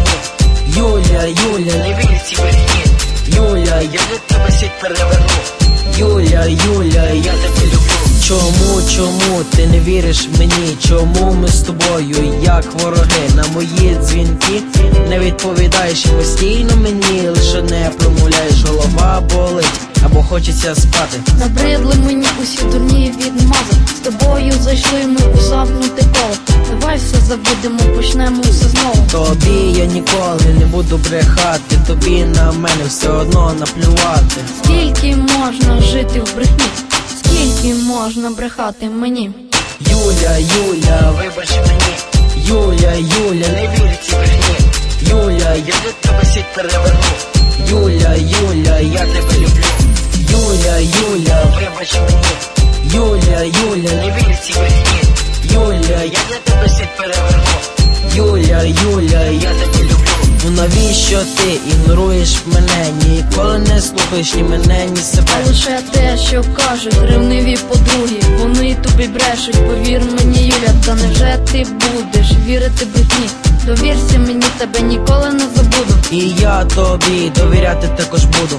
мені. Юля, Юля, не вір цій брехні. Юля, я для тебе світ переверну. Юля, Юля, я тебе люблю. Чому ти не віриш мені? Чому ми з тобою як вороги? На мої дзвінки не відповідаєш постійно мені. Лише не промовляєш, голова болить або хочеться спати. Набридли мені усі дурні відмази. З тобою зайшли ми у замкнуте коло. Давай все забудемо, почнемо все знову. Тобі я ніколи не буду брехати. Тобі на мене все одно наплювати. Скільки можна жити в брехні? Скільки можна брехати мені? Юля, Юля, вибач мені. Юля, Юля, не вір цій брехні. Юля, я для тебе світ переверну. Юля, Юля, я тебе люблю. Юля, Юля, вибач мені. Юля, Юля, не вір цій брехні. Юля, я для тебе світ переверну. Юля, Юля, я тебе люблю. Ну навіщо ти ігноруєш мене? Ніколи не слухаєш ні мене, ні себе. А лише те, що кажуть ревниві подруги. Вони тобі брешуть, повір мені, Юля. Та невже ти будеш вірити брехні? Довірся мені, тебе ніколи не забуду. І я тобі довіряти також буду.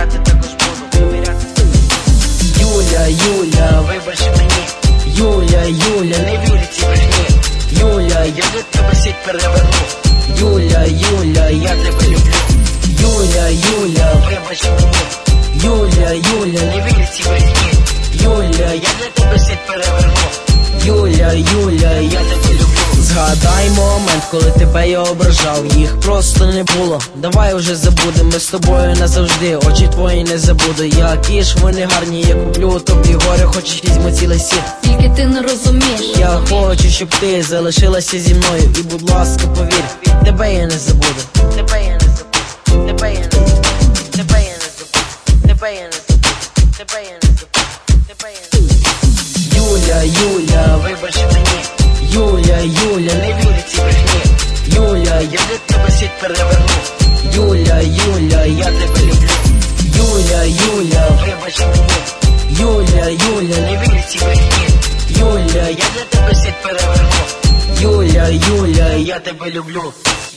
Юля, Юля, вибач мені. Юля, Юля, не вір цій брехні. Юля, я для тебе світ переверну. Юля, Юля, я тебе люблю. Юля, Юля, вибач мені. Юля, Юля, не вір цій брехні. Юля, я для тебе світ переверну. Юля, Юля, я тебе люблю. Згадай момент, коли тебе я ображав. Їх просто не було. Давай уже забудемо, ми з тобою назавжди. Очі твої не забуду. Які ж вони гарні, я куплю тобі горе, хочеш візьму цілий світ. Тільки ти не розумієш. Я хочу, щоб ти залишилася зі мною. І будь ласка, повір, тебе я не забуду. Тебе я не забуду. Тебе я не забуду. Тебе я не забуду. Тебе я не забуду. Тебе я не забуду. Тебе я не забуду. Юля, Юля, вибач мені. Юля, Юля, не вір цій брехні. Юля, я для тебе світ переверну. Юля, Юля, я тебе люблю. Юля, Юля, вибач мені. Юля, Юля, не вір цій брехні. Юля, я для тебе світ переверну. Юля, Юля, я тебе люблю.